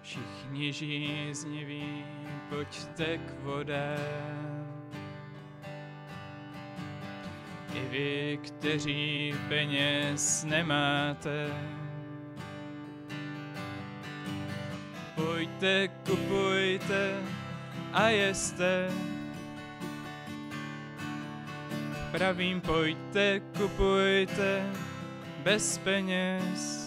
Všichni žízniví, pojďte k vodám. I vy, kteří peněz nemáte, pojďte, kupujte a jeste. Pravím, pojďte, kupujte bez peněz.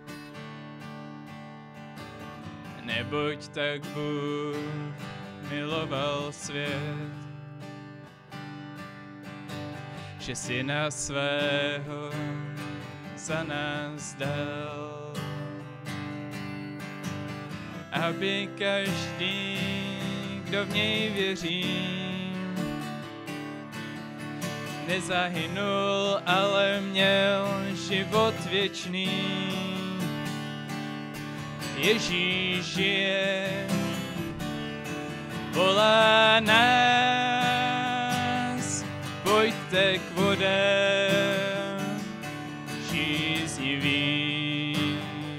Neboť tak Bůh miloval svět, že syna svého za nás dal, aby každý, kdo v něj věří, nezahynul, ale měl život věčný. Ježíš žije, volá nás, pojďte k vodám žíznivým.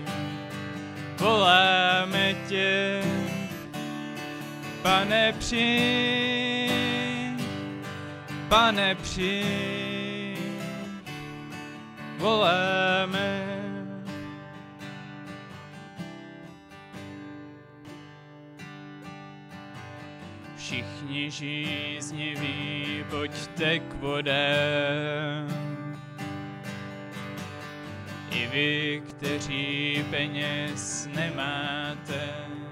Voláme tě, Pane, přijď, Pane, přijď, voláme. Všichni žízniví, pojďte k vodám. I vy, kteří peněz nemáte,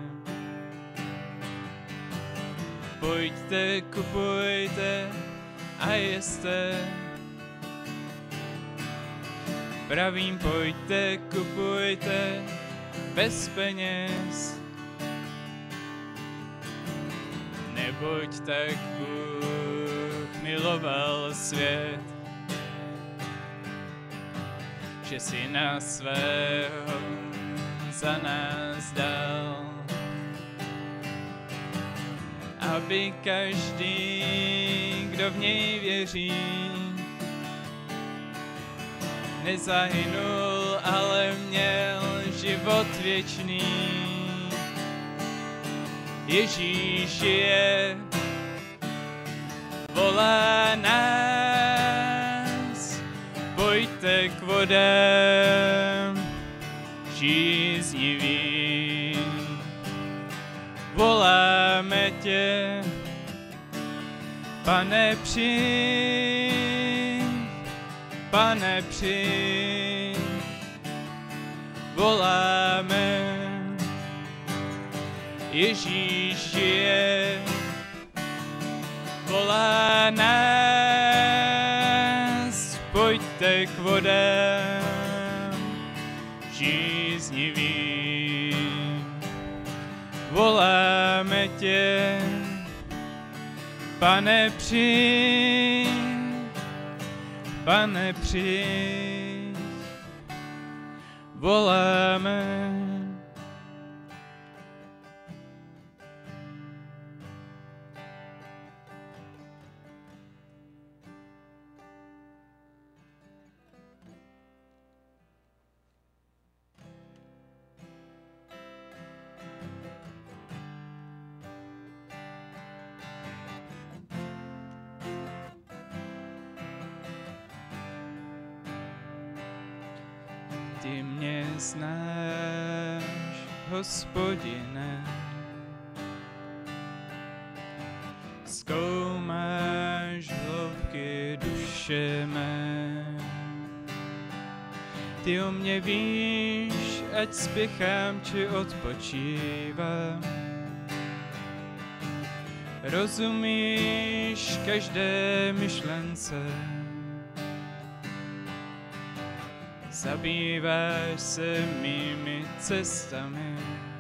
pojďte, kupujte a jeste. Pravím, pojďte, kupujte bez peněz. Neboť tak Bůh miloval svět, že syna svého za nás dal, aby každý, kdo v něj věří, nezahynul, ale měl život věčný. Ježíš je, volá nás, pojďte k vodám žíznivým. Voláme tě, Pane, přijď, Pane, přijď, voláme. Ježíš je, volá nás, pojďte k vodám žíznivým. Voláme tě, Pane, přijď, Pane, přijď, voláme. Ty mě znáš, Hospodine, zkoumáš hloubky duše mé. Ty o mě víš, ať spěchám či odpočívám. Rozumíš každé myšlence, zabýváš se mými cestami,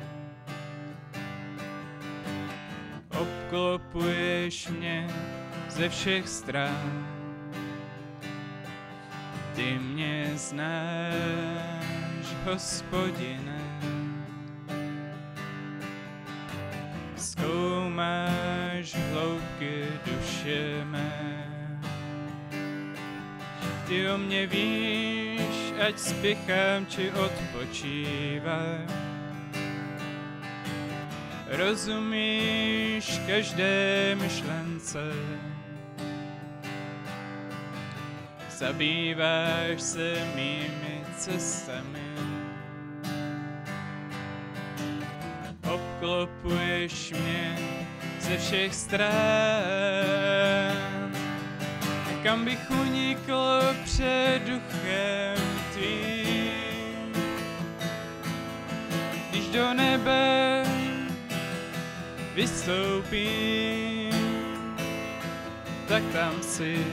obklopuješ mě ze všech stran. Ty mě znáš, Hospodine, zkoumáš hloubky duše mé. Ty o mě víš, ať spěchám či odpočívám. rozumíš každé myšlence, zabýváš se mými cestami, obklopuješ mě ze všech stran. Kam bych unikl před duchem tvým, když do nebe vystoupím, tak tam si,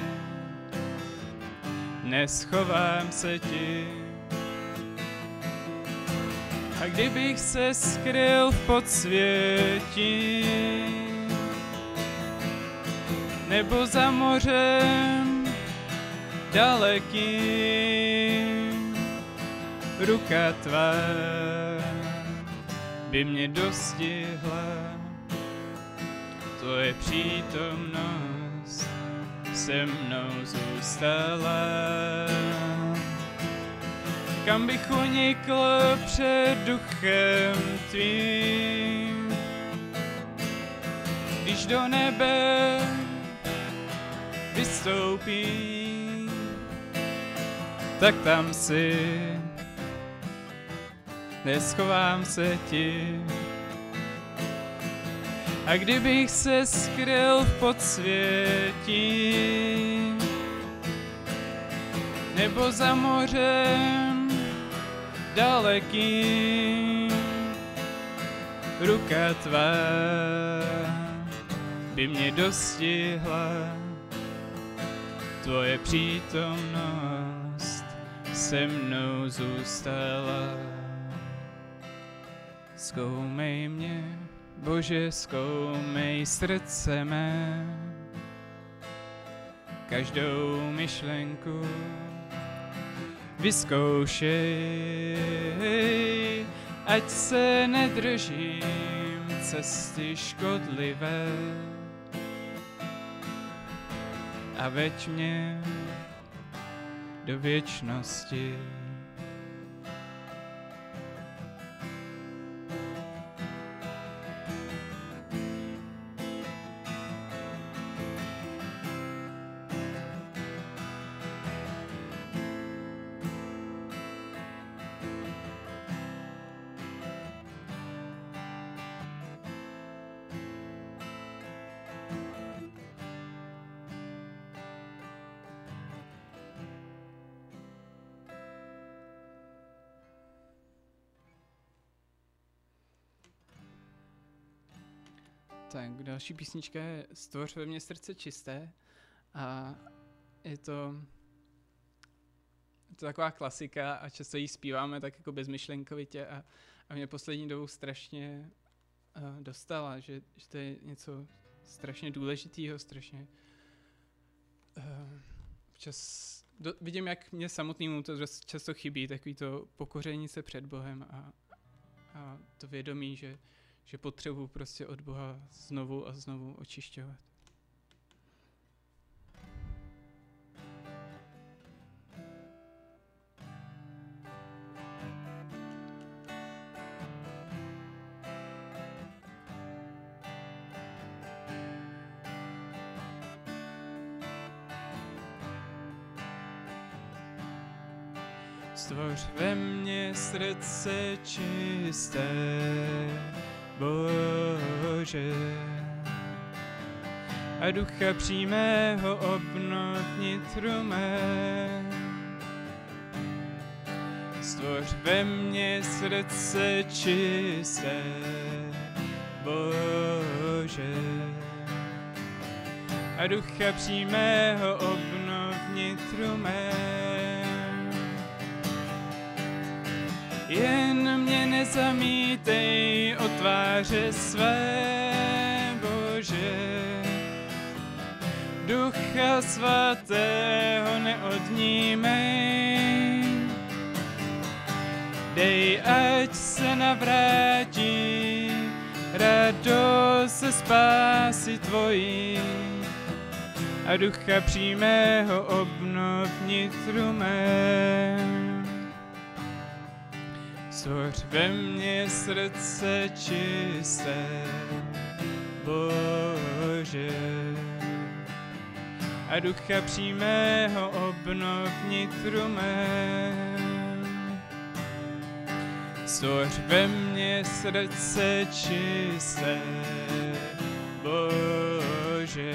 neschovám se ti. A kdybych se skryl v podsvětí, nebo za mořem dalekým, ruka tvá by mě dostihla, tvoje přítomnost se mnou zůstala. Kam bych unikl před duchem tvým, když do nebe vystoupím, tak tam si, neschovám se ti. A kdybych se skryl v podsvětí, nebo za mořem dalekým, ruka tvá by mě dostihla, tvoje přítomnost se mnou zůstala. Zkoumej mě, Bože, zkoumej srdce mé, každou myšlenku vyzkoušej, ať se nedržím cesty škodlivé a veď mě do věčnosti. Tak, další písnička je Stvoř ve mně srdce čisté a je to taková klasika a často ji zpíváme tak jako bezmyšlenkovitě a mě poslední dobou strašně dostala, že to je něco strašně důležitého, strašně vidím, jak mě samotnému to dost často chybí, takový to pokoření se před Bohem a to vědomí, že potřebuji prostě od Boha znovu a znovu očišťovat. Stvoř ve mně srdce čisté, Bože, a ducha přímého obnov nitru mé. Stvoř ve mně srdce čisté, Bože, a ducha přímého obnov nitru mé. Jen mě nezamítej od tváře své, Bože, Ducha svatého neodnímej. Dej, ať se navrátí radost ze spásy tvojí a ducha přímého obnov nitru mé. Stvoř ve mně srdce čisté, Bože, a ducha přímého obnov vnitru mém. Stvoř ve mně srdce čisté, Bože,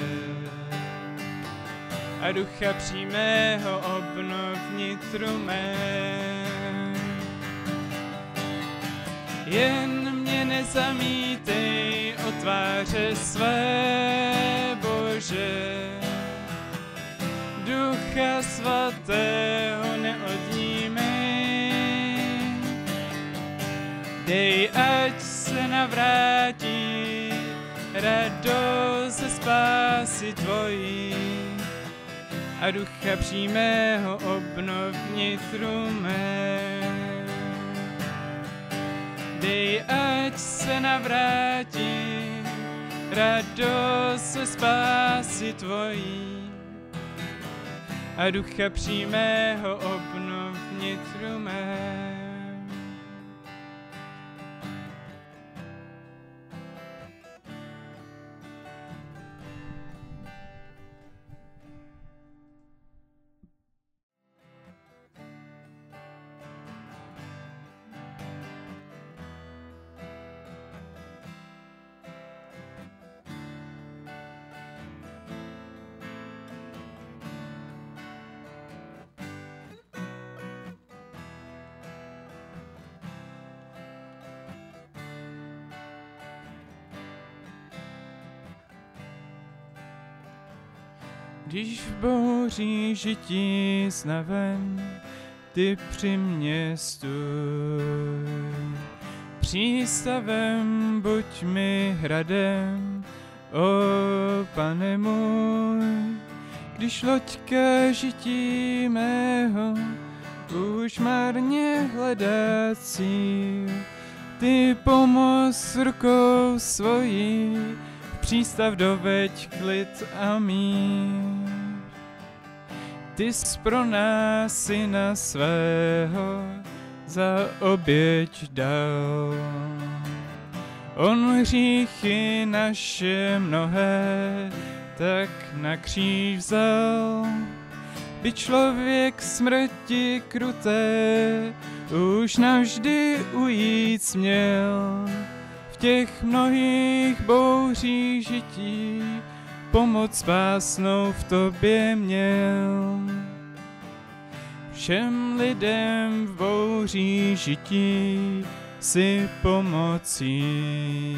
a ducha přímého obnov vnitru mém. Jen mě nezamítej od tváře své, Bože, Ducha svatého neodnímej. Dej, ať se navrátí radost ze spásy tvojí a ducha přímého obnov vnitru mém. Dej, ať se navrátí radost ze spásy tvojí a ducha přímého obnov vnitru mém. Když v bouří žití snavem, ty při mě stůj. Přístavem buď mi hradem, o Pane můj. Když loďka žití mého už marně hledá cíl, ty pomoz rukou svojí, přístav doveď klid a mír. Tys pro nás syna svého za oběť dal. On hříchy naše mnohé tak na kříž vzal. By člověk smrti kruté už navždy ujít směl. V těch mnohých bouřích žití pomoc spásnou v tobě měl. Všem lidem v bouří žití si pomocí.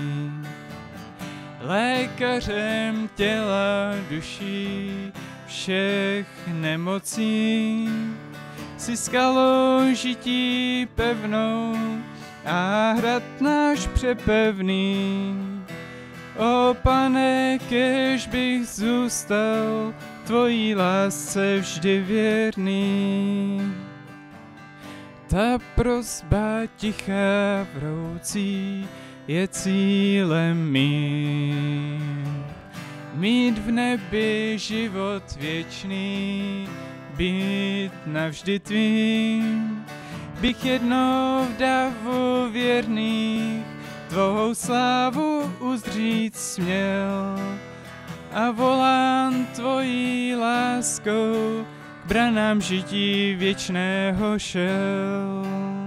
Lékařem těla duší všech nemocí. Si skalou žití pevnou a hrad náš přepevný. O Pane, kéž bych zůstal tvojí lásce vždy věrný. Ta prosba tichá vroucí je cílem mým. Mít v nebi život věčný, být navždy tvým. Bych jednou v davu věrných tvou slávu uzřít směl a volám tvojí láskou k branám žití věčného šel.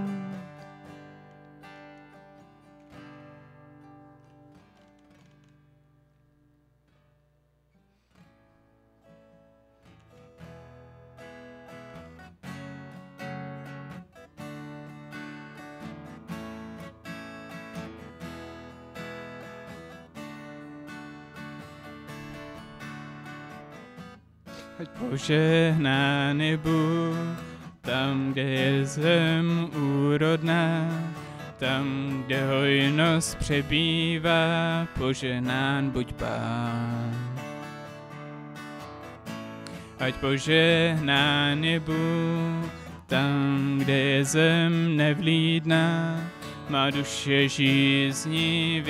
Ať požehnány Bůh, tam, kde je zem úrodná, tam, kde hojnost přebývá, požehnán buď Pán. Ať požehnán je Bůh, tam, kde je zem nevlídná, má duše žízní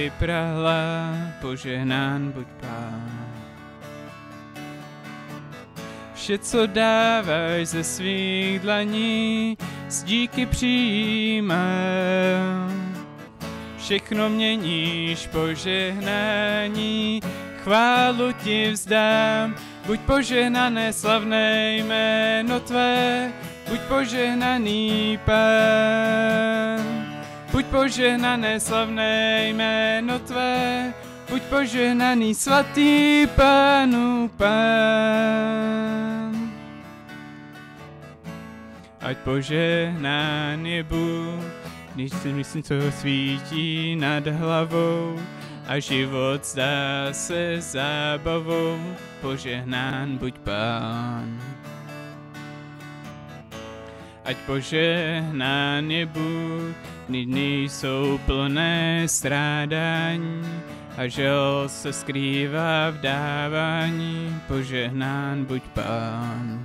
vyprahlá, požehnán buď Pán. Vše, co dáváš ze svých dlaní, s díky přijímám. Všechno měníš požehnání, chválu ti vzdám. Buď požehnané slavné jméno tvé, buď požehnaný Pán. Buď požehnané slavné jméno tvé, buď požehnaný svatý Pánu Pán. Ať požehnán je Bůh, když si myslím, co svítí nad hlavou a život zdá se zábavou, požehnán buď Pán. Ať požehnán je Bůh, dny jsou plné strádání a žel se skrývá v dávání, požehnán buď Pán.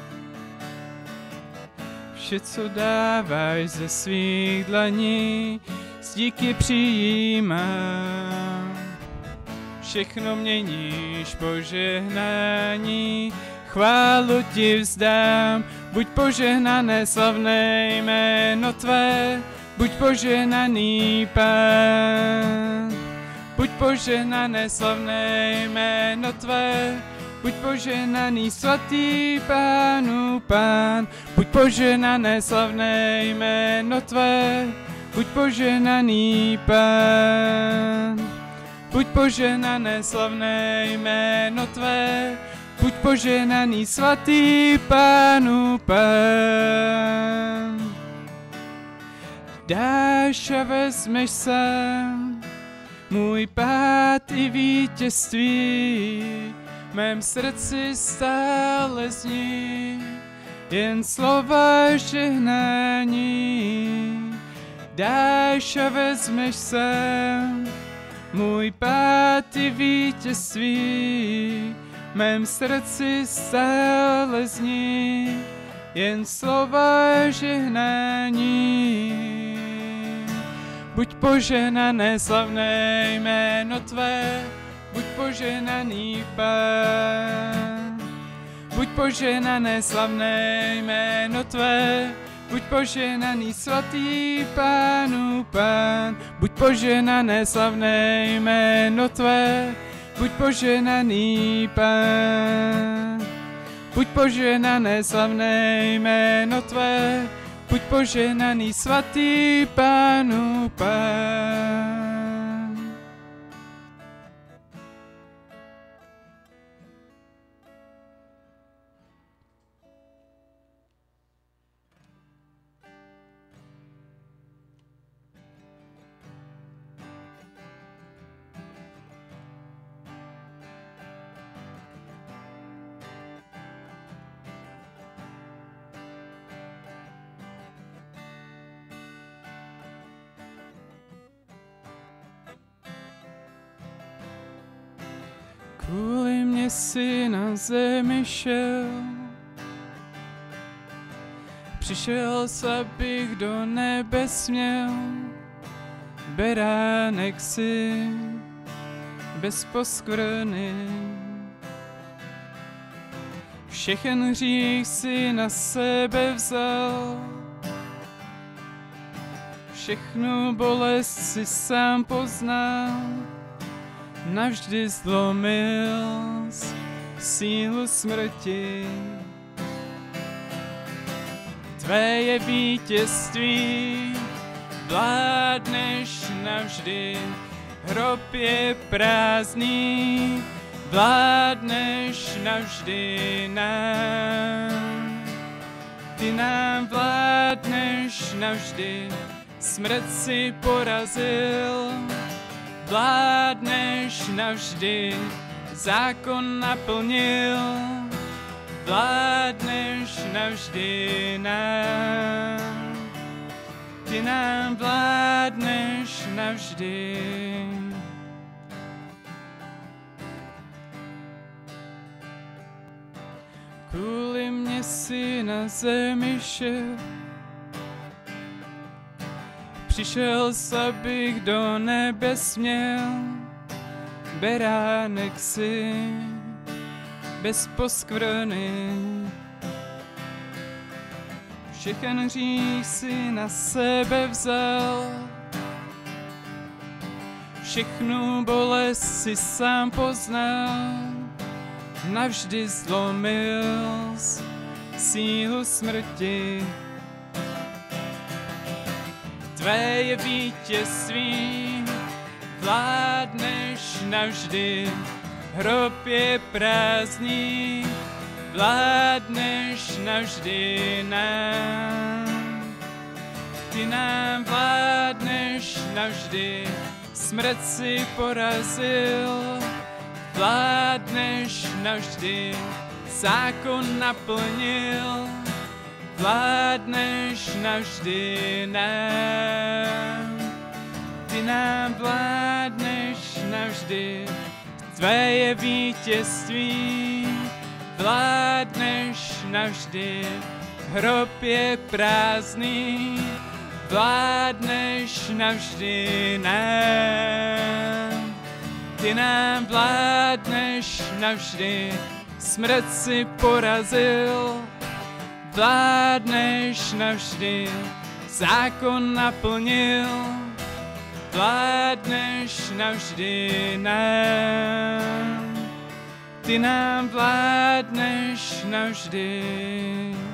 Vše, co dáváš ze svých dlaní, s díky přijímám. Všechno měníš požehnání, chválu ti vzdám. Buď požehnané slavné jméno tvé, buď požehnaný Pán. Buď požehnané slavné jméno tvé, buď požehnaný svatý Pánu Pán. Buď požehnané slavné jméno tvé, buď požehnaný Pán. Buď požehnané slavné jméno tvé, buď požehnaný svatý Pánu Pán. Dáš a vezmeš sám můj pád i vítězství, v mém srdci stále zní jen slova žehnání. Dáš a vezmeš sám můj pád i vítězství, v mém srdci stále zní jen slova žehnání. Buď požehnané slavné jméno tvé, buď požehnaný Pán. Buď požehnané slavné jméno tvé, buď požehnaný svatý Pánu Pán. Buď požehnané slavné jméno tvé, buď požehnaný Pán. Buď požehnané slavné jméno tvé, buď požehnaný svatý Pánu Pán. Kvůli mě si na zemi šel, přišel, abych do nebe směl. Beránek si bez poskvrny, všechen hřích si na sebe vzal, všechnu bolest si sám poznal. Navždy zlomil sílu smrti. Tvé je vítězství, vládneš navždy. Hrob je prázdný, vládneš navždy nám. Ty nám vládneš navždy, smrt si porazil. Vládneš navždy, zákon naplnil, vládneš navždy nám. Ty nám vládneš navždy. Kvůli mě si na zemi šel, přišel, abych do nebe směl. Beránek si bez poskvrny. Všechen hřích si na sebe vzal, všechnu bolest si sám poznal, navždy zlomil sílu smrti. Tvé je vítězství, vládneš navždy, hrob je prázdný, vládneš navždy nám. Ty nám vládneš navždy, smrt si porazil, vládneš navždy, zákon naplnil, vládneš navždy nám. Ty nám vládneš navždy, tvé je vítězství, vládneš navždy, hrob je prázdný, vládneš navždy nám. Ty nám vládneš navždy, smrt si porazil, vládneš navždy, zákon naplnil, vládneš navždy nám. Ty nám vládneš navždy.